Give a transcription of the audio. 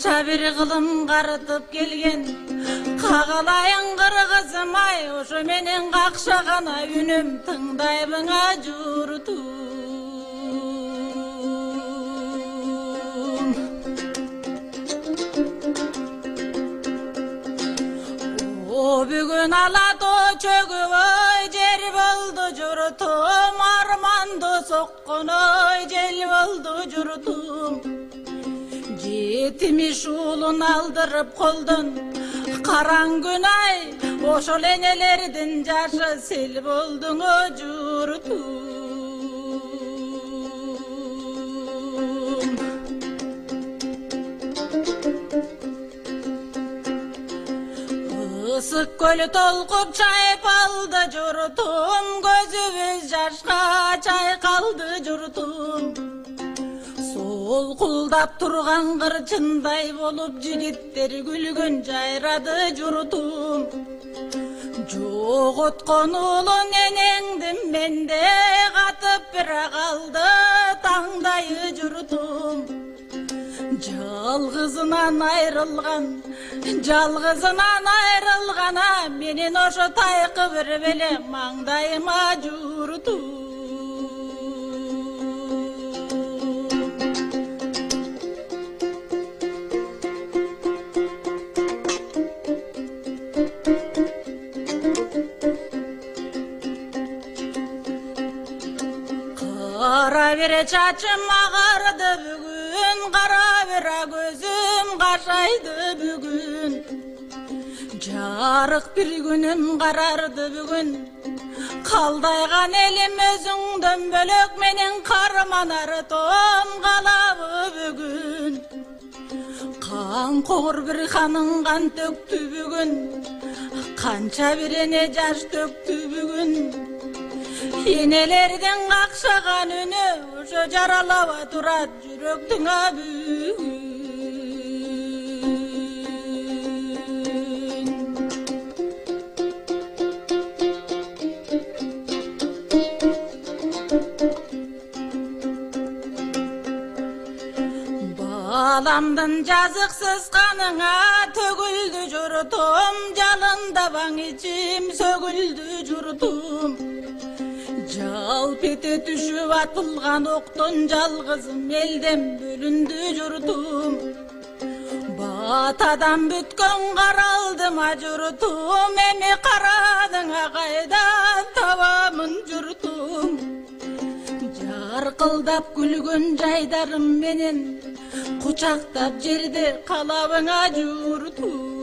Қанша бір қылым қарытып келген қағалайын қырғызым ай, ошо менен қақшағана үнім тыңдайбыңа журтум. О бүгін алато чөгіп ой, жер болды журтум, арманды соққын ой, жел болды журтум. Жетимиш уулун алдырып қолдон қараң күн ай, ошол энелердин жашы сел болдуң о журтум. Ысык көл толкуп чайып алды журтум, көзүбүз жашка чайкалды журтум. Солкулдап турган кырчындай болуп жигиттер күлгөн жайрады журтум. Жоготкон уулун энеңди менде катып бира калды таңдайы журтум. Жалгызынан айрылгана менен ошо тайкы бир беле маңдайыма журтум. Кара бере чачым агарды бүгүн, кара бере көзүм кашайды бүгүн. Жарык бир күнүм карарды бүгүн, калдайган элим өзүңдөн бөлөк менен карманар том калабы бүгүн. Кан когур бир ханың кан төктү бүгүн, канча бир эне жаш төктү бүгүн. Энелердин какшаган үнү ошо жаралаба турат жүрөктүң бүгүн. Баламдын жазыксыз каныңа төгүлдү журтум, жалындабаң ичим сөгүлдү журтум. Жалп ете түшүп атылган октон жалгызым элден бөлүндү журтум. Батадан бүткөн каралдыма журтум, эми карадыңа кайдан табамын журтум. Жаркылдап күлгөн жайдарым менен кучактап жерде калабыңа журтум.